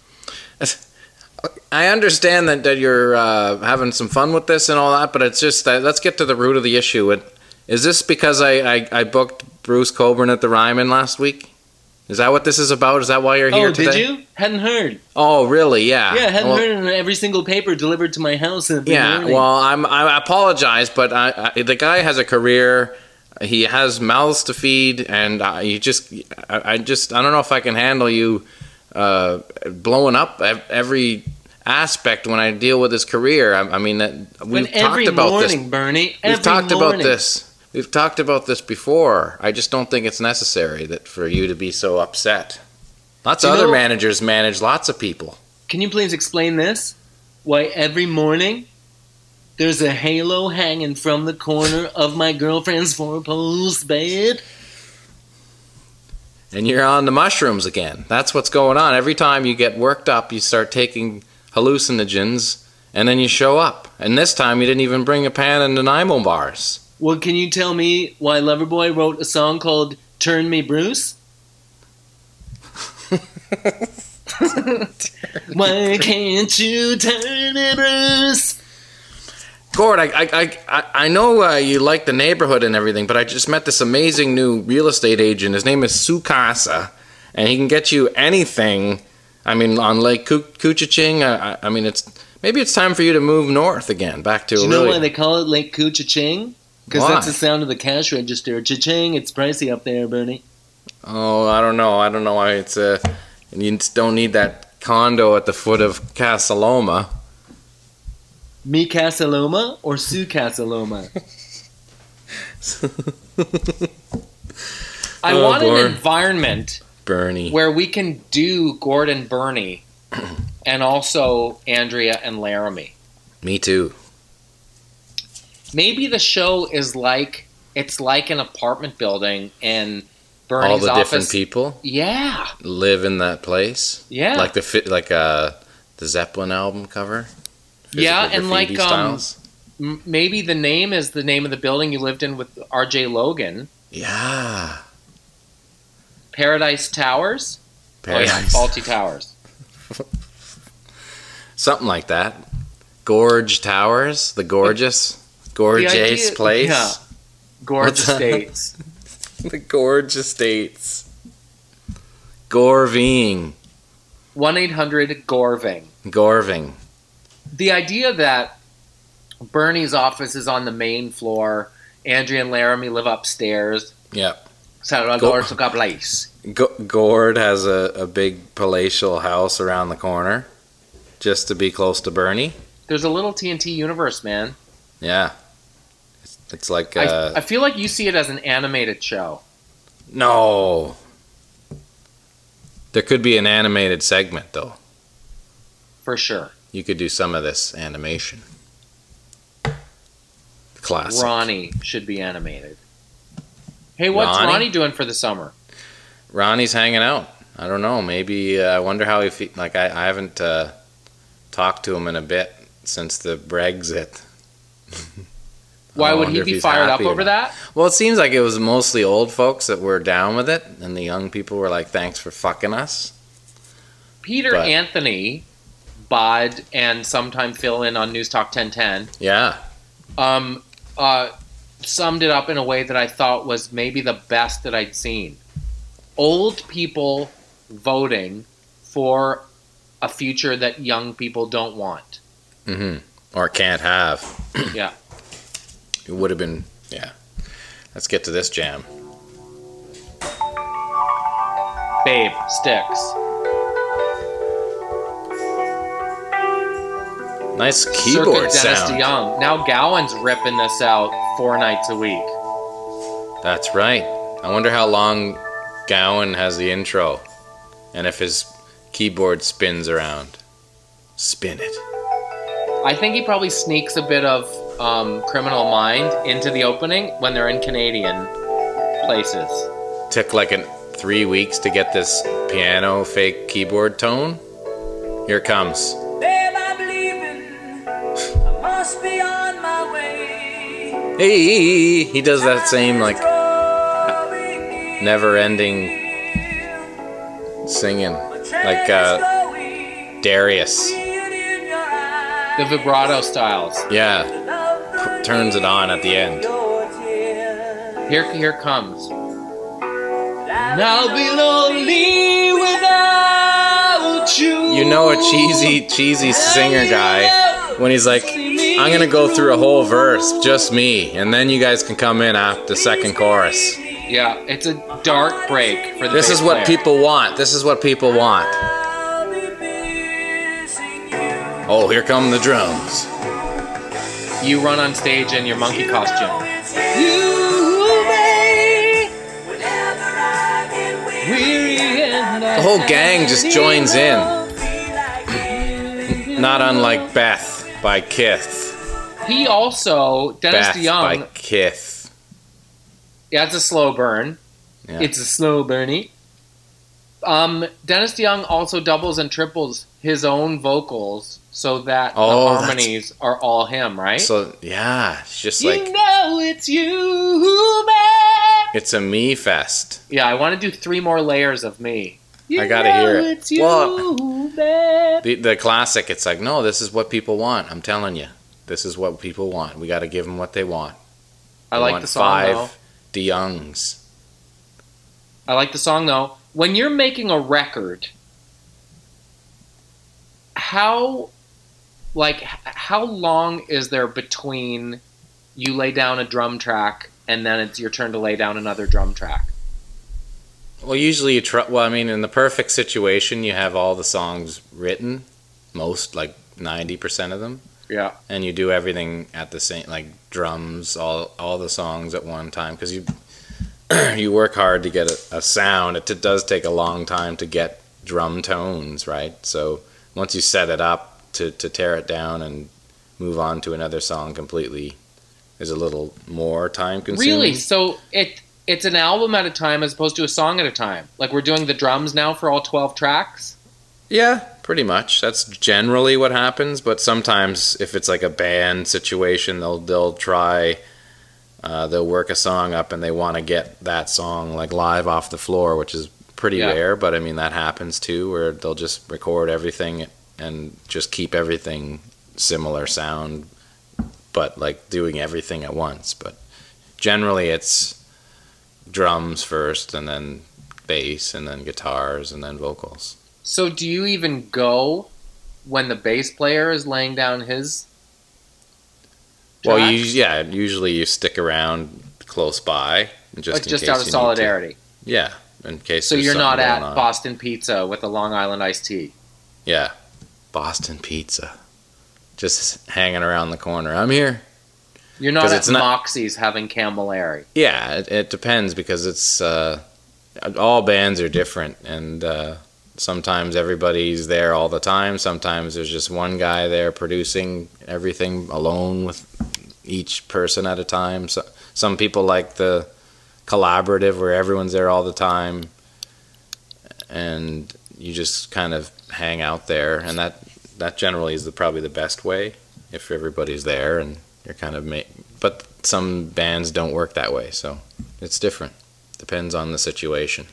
I understand that you're having some fun with this and all that, but it's just that let's get to the root of the issue. Is this because I booked Bruce Coburn at the Ryman last week? Is that what this is about? Is that why you're here today? Oh, did you? Hadn't heard. Oh, really? Yeah. Yeah, hadn't heard in every single paper delivered to my house every morning. Well, I apologize, but the guy has a career. He has mouths to feed, and I don't know if I can handle you blowing up every aspect when I deal with his career. I mean, we've talked about this. Bernie, we've talked about this. We've talked about this before. I just don't think it's necessary for you to be so upset. Lots of other managers manage lots of people. Can you please explain this? Why every morning there's a halo hanging from the corner of my girlfriend's four-post bed? And you're on the mushrooms again. That's what's going on. Every time you get worked up, you start taking hallucinogens, and then you show up. And this time you didn't even bring a pan and Nanaimo bars. Well, can you tell me why Loverboy wrote a song called Turn Me Bruce? Why can't you turn me Bruce? Gord, I know you like the neighborhood and everything, but I just met this amazing new real estate agent. His name is Sukasa, and he can get you anything. I mean, on Lake Couchiching. I mean, maybe it's time for you to move north again, back to. Do you know why they call it Lake Couchiching? Because that's the sound of the cash register. Cha-ching! It's pricey up there, Bernie. Oh, I don't know. I don't know why it's you just don't need that condo at the foot of Casaloma. Me Casaloma or Sue Casaloma? I want an environment, Bernie, where we can do Gordon Bernie and also Andrea and Laramie. Me too. Maybe the show is like an apartment building and Bernie's all the office. Different people. Yeah, live in that place. Yeah, like the Zeppelin album cover. Yeah, and like styles. Maybe the name is the name of the building you lived in with R.J. Logan. Yeah. Paradise Towers? Paradise. Oh, yeah, Faulty Towers. Something like that. Gorge Towers, the gorgeous place. Yeah. Gorge Estates. The Gorge Estates. Gorving. 1-800-GORVING. Gorving. The idea that Bernie's office is on the main floor, Andrea and Laramie live upstairs. Yep. Gord has a big palatial house around the corner just to be close to Bernie. There's a little TNT universe, man. Yeah. It's like... I feel like you see it as an animated show. No. There could be an animated segment, though. For sure. You could do some of this animation. Classic. Ronnie should be animated. Hey, what's Ronnie doing for the summer? Ronnie's hanging out. I don't know. Maybe I wonder how he feels. Like I haven't talked to him in a bit since the Brexit. Why would he be fired up over that? Well, it seems like it was mostly old folks that were down with it, and the young people were like, "Thanks for fucking us." Peter Anthony, Bod, and sometime fill in on News Talk 1010. Yeah. Summed it up in a way that I thought was maybe the best that I'd seen. Old people voting for a future that young people don't want. Mm-hmm. Or can't have. Yeah. It would have been, yeah. Let's get to this jam. Babe, Sticks. Nice keyboard Circa Dennis sound. DeYoung. Now Gowan's ripping this out 4 nights a week. That's right. I wonder how long Gowan has the intro, and if his keyboard spins around. Spin it. I think he probably sneaks a bit of Criminal Mind into the opening when they're in Canadian places. Took like 3 weeks to get this piano fake keyboard tone. Here it comes. Be on my way. Hey, he does that same like never-ending singing, like Darius. The vibrato styles. Yeah, turns it on at the end. Here comes. And I'll be lonely without you. You know a cheesy singer guy when he's like, I'm gonna go through a whole verse, just me, and then you guys can come in after the second chorus. Yeah, it's a dark break for the This is what player. people want. This is what people want. Oh, here come the drums. You run on stage in your monkey costume. whole gang just joins in. Not unlike Beth by Kith. He also, Dennis Beth DeYoung, by Kith. yeah, it's a slow burn. Yeah. It's a slow burny. Dennis DeYoung also doubles and triples his own vocals so that the harmonies are all him, right? So, yeah, it's just you like, know it's you, babe. it's a me fest. Yeah, I want to do 3 more layers of me. You I gotta hear it. It's you, Well, babe. The classic, it's like, no, this is what people want. I'm telling you. This is what people want. We got to give them what they want. I They like want the song, though. 5 DeYoungs. I like the song, though. When you're making a record, how long is there between you lay down a drum track and then it's your turn to lay down another drum track? Well, usually you try. Well, I mean, in the perfect situation, you have all the songs written, most, like 90% of them, Yeah. and you do everything at the same, like drums, all the songs at one time, because you you work hard to get a sound. It does take a long time to get drum tones, right? So once you set it up to tear it down and move on to another song completely is a little more time consuming. Really? So it's an album at a time as opposed to a song at a time? Like we're doing the drums now for all 12 tracks? Yeah, pretty much. That's generally what happens. But sometimes, if it's like a band situation, they'll try. They'll work a song up and they want to get that song like live off the floor, which is pretty rare. But I mean that happens too, where they'll just record everything and just keep everything similar sound, but like doing everything at once. But generally, it's drums first, and then bass, and then guitars, and then vocals. So do you even go when the bass player is laying down his Well, tracks? usually you stick around close by, just Like in just case out you of need solidarity. to. Yeah, in case. So there's you're not something at going on. Boston Pizza with a Long Island iced tea. Yeah, Boston Pizza, just hanging around the corner. I'm here. You're not 'Cause at it's not- Moxie's having Camilleri. Yeah, it depends because it's all bands are different, and sometimes everybody's there all the time. Sometimes there's just one guy there producing everything alone with each person at a time. So some people like the collaborative where everyone's there all the time, and you just kind of hang out there, and that generally is probably the best way if everybody's there and you're kind of but some bands don't work that way, so it's different. Depends on the situation.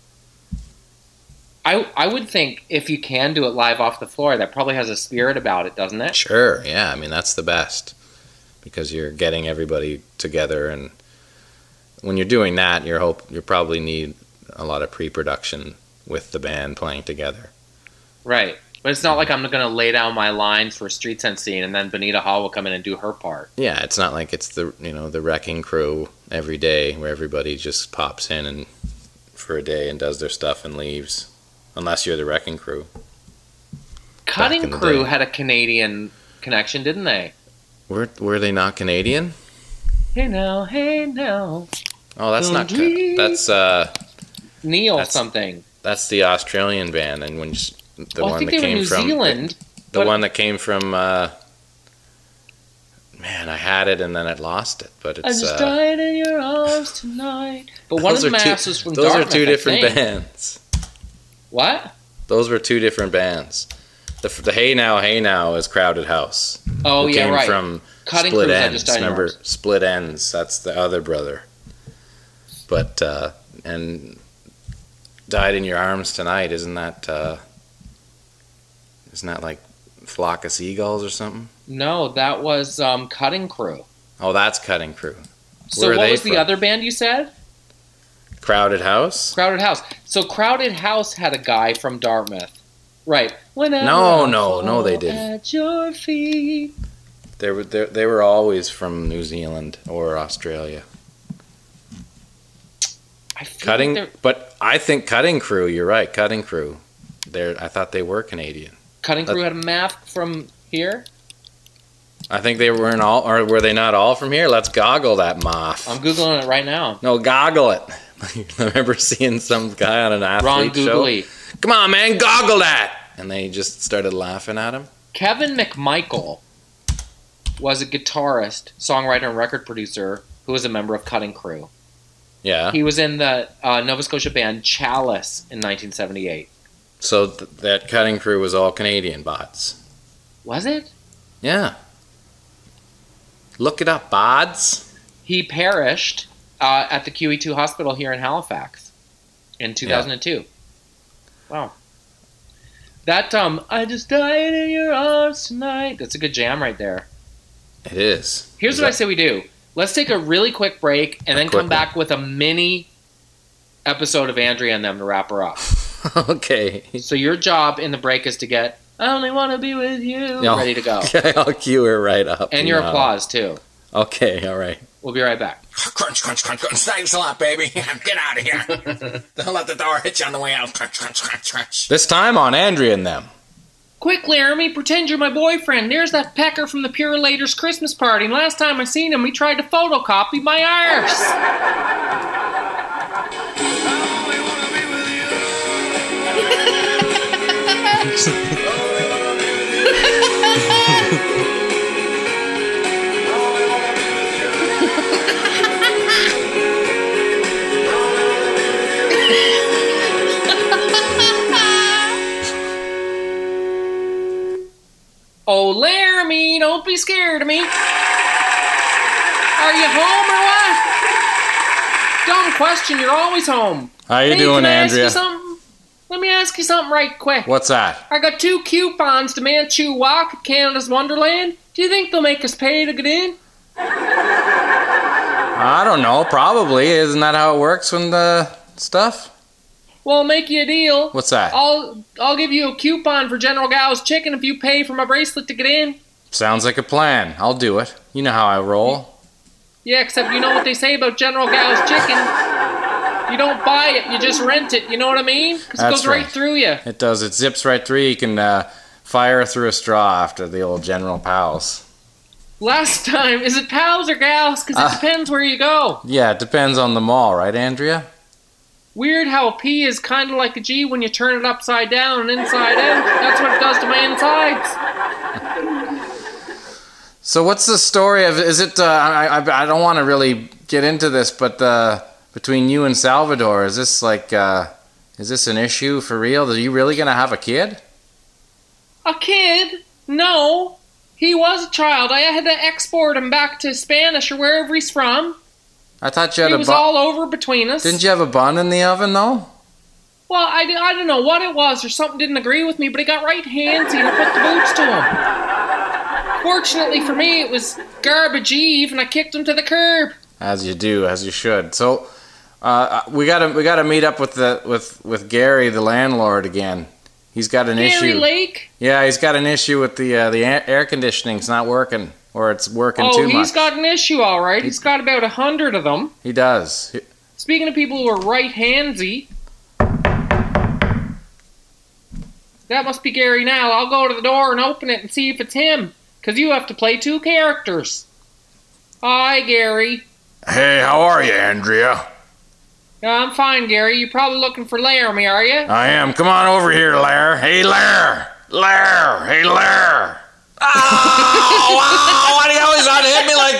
I would think if you can do it live off the floor, that probably has a spirit about it, doesn't it? Sure, yeah. I mean, that's the best because you're getting everybody together, and when you're doing that, you probably need a lot of pre-production with the band playing together. Right. But it's not like I'm going to lay down my lines for a Street Sense scene and then Benita Hall will come in and do her part. Yeah, it's not like it's the Wrecking Crew every day where everybody just pops in and for a day and does their stuff and leaves, unless you're the Wrecking Crew. Cutting in the Crew day. had a Canadian connection, didn't they? Were they not Canadian? Hey now, hey now. Oh, that's not. Dream. That's Neil That's- something. that's the Australian band, and when the I one think that they were came New from Zealand. the but- one that came from. Man, I had it and then I lost it, but I it's. just died in your arms tonight. But one of the masks was from Those Dartmouth, are two I different think. bands. What? Those were two different bands. The Hey Now is Crowded House. Oh, who yeah, came right. from Cutting Split Crew, I Ends. just died in Remember arms. Split Ends? That's the other brother. But and Died in Your Arms Tonight. Isn't that like Flock of Seagulls or something? No, that was Cutting Crew. Oh, that's Cutting Crew. So Where are what they was the from? other band you said? Crowded House. Crowded House. So Crowded House had a guy from Dartmouth. Right. Whenever No, I no, they fall didn't. At your feet. They were always from New Zealand or Australia. I feel like they're- But I think Cutting Crew. You're right, Cutting Crew. I thought they were Canadian. Cutting Crew had a mask from here. I think they weren't all, or were they not all from here? Let's goggle that moth. I'm Googling it right now. No, goggle it. I remember seeing some guy on an Ron athlete show Googly. Come on, man, goggle that. And they just started laughing at him. Kevin McMichael was a guitarist, songwriter, and record producer who was a member of Cutting Crew. Yeah. He was in the Nova Scotia band Chalice in 1978. So that Cutting Crew was all Canadian bots. Was it? Yeah. Look it up, bods. He perished at the QE2 hospital here in Halifax in 2002. Yeah. Wow. That, I just died in your arms tonight. That's a good jam right there. It is. Here's what I say we do. Let's take a really quick break and then come back with a mini episode of Andrea and them to wrap her up. Okay. So your job in the break is to get I only want to be with you ready to go. Okay, I'll cue her right up. And your applause, too. Okay, all right. We'll be right back. Crunch, crunch, crunch, crunch. Thanks a lot, baby. Get out of here. Don't let the door hit you on the way out. Crunch, crunch, crunch, crunch. This time on Andrea and them. Quick, Laramie, pretend you're my boyfriend. There's that pecker from the Pure-Laters Christmas party. And last time I seen him, he tried to photocopy my arse. Oh, Laramie, don't be scared of me. Are you home or what? Dumb question, you're always home. How you doing, Andrea? Let me ask you something right quick. What's that? I got 2 coupons to Manchu Walk at Canada's Wonderland. Do you think they'll make us pay to get in? I don't know, probably. Isn't that how it works when the stuff? Well, I'll make you a deal. What's that? I'll give you a coupon for General Gao's chicken if you pay for my bracelet to get in. Sounds like a plan. I'll do it. You know how I roll. Yeah, except you know what they say about General Gao's chicken. You don't buy it, you just rent it. You know what I mean? Because it goes right through you. It does. It zips right through. You can fire through a straw after the old General Pals. Last time, is it pals or gals? Because it depends where you go. Yeah, it depends on the mall, right, Andrea? Weird how a P is kind of like a G when you turn it upside down and inside out. That's what it does to my insides. So what's the story of, is it, I don't want to really get into this, but between you and Salvador, is this like, is this an issue for real? Are you really going to have a kid? A kid? No. He was a child. I had to export him back to Spanish or wherever he's from. I thought you had It was all over between us. Didn't you have a bun in the oven, though? Well, I don't know what it was, or something didn't agree with me, but he got right handsy and I put the boots to him. Fortunately for me, it was garbage Eve, and I kicked him to the curb. As you do, as you should. So, we gotta meet up with Gary, the landlord, again. He's got an issue. Gary Lake? Yeah, he's got an issue with the air conditioning's not working. Or it's working too much. Oh, he's got an issue, all right. He's got about 100 of them. He does. Speaking of people who are right-handsy, that must be Gary now. I'll go to the door and open it and see if it's him. Because you have to play 2 characters. Hi, Gary. Hey, how are you, Andrea? I'm fine, Gary. You're probably looking for Laramie, are you? I am. Come on over here, Lair. Hey, Lair. Lair. Hey, Lair. Oh, wow, why do you always have to hit me like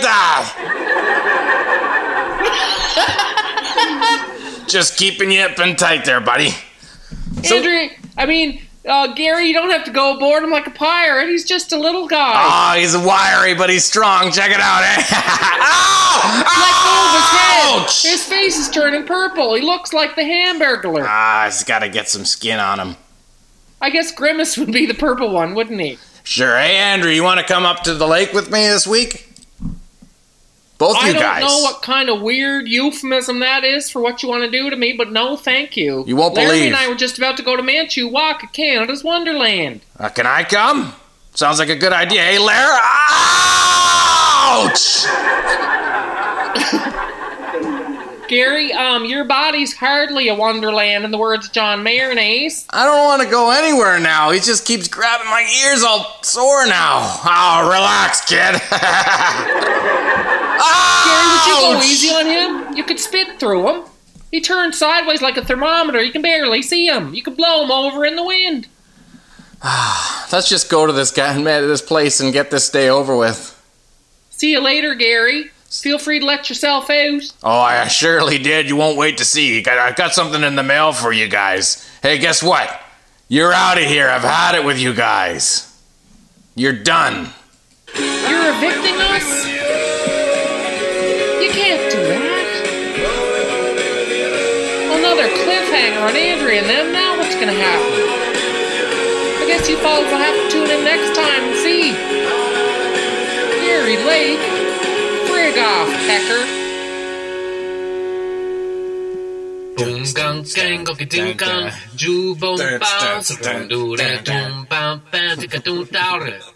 that? Just keeping you up and tight there, buddy. Andrea, Gary, you don't have to go aboard him like a pirate. He's just a little guy. Oh, he's wiry, but he's strong. Check it out, eh? Let go of his head. Ouch! His face is turning purple. He looks like the Hamburglar. He's got to get some skin on him. I guess Grimace would be the purple one, wouldn't he? Sure. Hey, Andrew, you want to come up to the lake with me this week? Both you guys. I don't know what kind of weird euphemism that is for what you want to do to me, but no, thank you. You won't Larry believe. and I were just about to go to Manchu Walk at Canada's Wonderland. Can I come? Sounds like a good idea. Hey, Larry. Ouch! Gary, your body's hardly a wonderland, in the words of John Mayonnaise. I don't want to go anywhere now. He just keeps grabbing my ears all sore now. Oh, relax, kid. Gary, would you go easy on him? You could spit through him. He turns sideways like a thermometer. You can barely see him. You can blow him over in the wind. Let's just go to this place and get this day over with. See you later, Gary. Feel free to let yourself out. Oh, I surely did. You won't wait to see. I got something in the mail for you guys. Hey, guess what? You're out of here. I've had it with you guys. You're done. You're evicting us? You can't do that. Another cliffhanger on Andrea and them. Now what's gonna happen? I guess you folks will have to tune in next time and see. Gary Lake. Frig off, Pecker. Boom gang gang go get gang, ju boom bounce, boom do that, boom bounce, bounce,